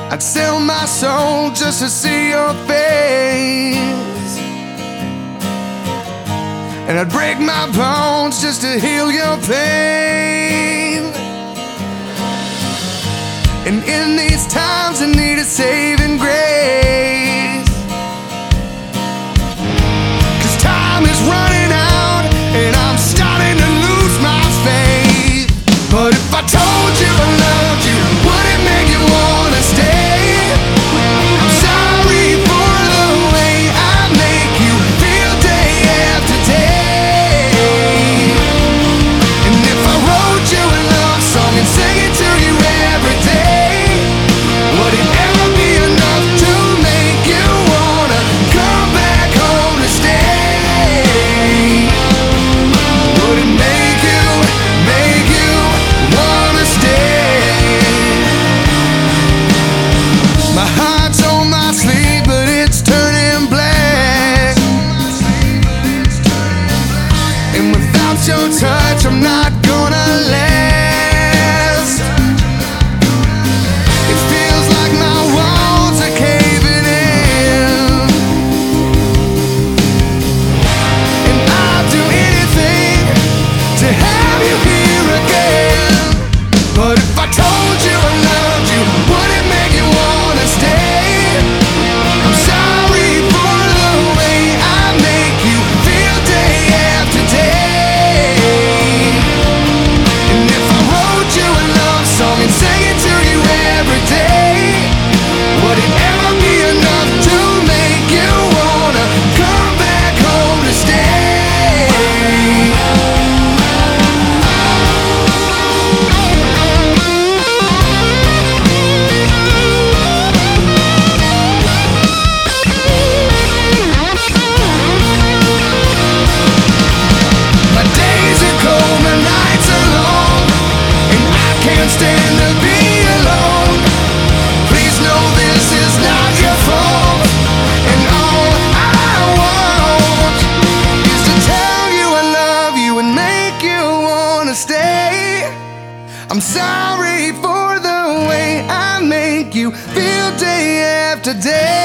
I'd sell my soul just to see your face, and I'd break my bones just to heal your pain. And in these times I need a saving grace, 'cause time is running out and I'm starting to lose my faith. But if I told you I loved you, would it make you wanna stay? I'm sorry for the way I make you feel day after day. And if I wrote you a love song and sang it to you every day, would it ever be enough to make you wanna come back home to stay? Would it make you wanna stay? My heart's on my sleeve, but it's turning black, and without your touch I'm not gonna last. It feels like my walls are caving in, and I'd do anything to have you here again. But if I told you I loved you, would it make you wanna stay? I'm sorry for the way I make you feel day after day. And if I wrote you a love song and sang it to you every day, would it ever be enough to make you wanna come back home to stay? My days are cold, my nights are long, and I can't stand to be alone. Please know this is not your fault, and all I want is to tell you I love you and make you wanna stay. I'm sorry for the way I make you feel day after day.